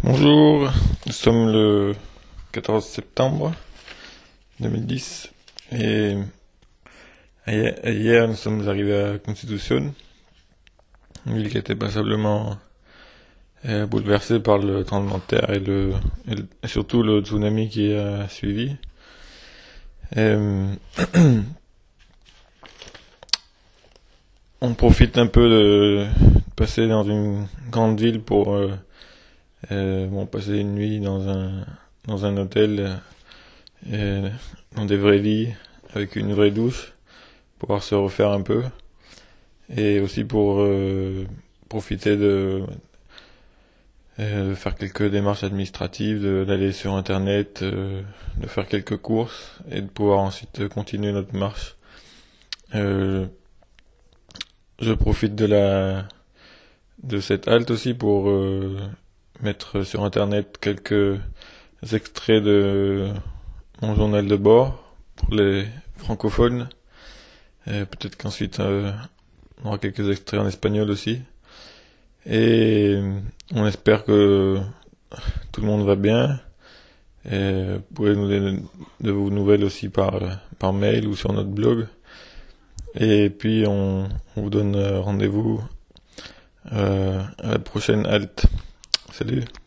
Bonjour, nous sommes le 14 septembre 2010 et hier nous sommes arrivés à Constitución, une ville qui était passablement bouleversée par le tremblement de terre et surtout le tsunami qui a suivi. On profite un peu de passer dans une grande ville pour passer une nuit dans un hôtel, dans des vrais lits, avec une vraie douche, pouvoir se refaire un peu, et aussi pour profiter de faire quelques démarches administratives, d'aller sur internet, de faire quelques courses, et de pouvoir ensuite continuer notre marche. Je profite de cette halte aussi pour mettre sur internet quelques extraits de mon journal de bord pour les francophones. Peut-être qu'ensuite on aura quelques extraits en espagnol aussi. Et on espère que tout le monde va bien. Et vous pouvez nous donner de vos nouvelles aussi par mail ou sur notre blog. Et puis on vous donne rendez-vous à la prochaine halte. Salut!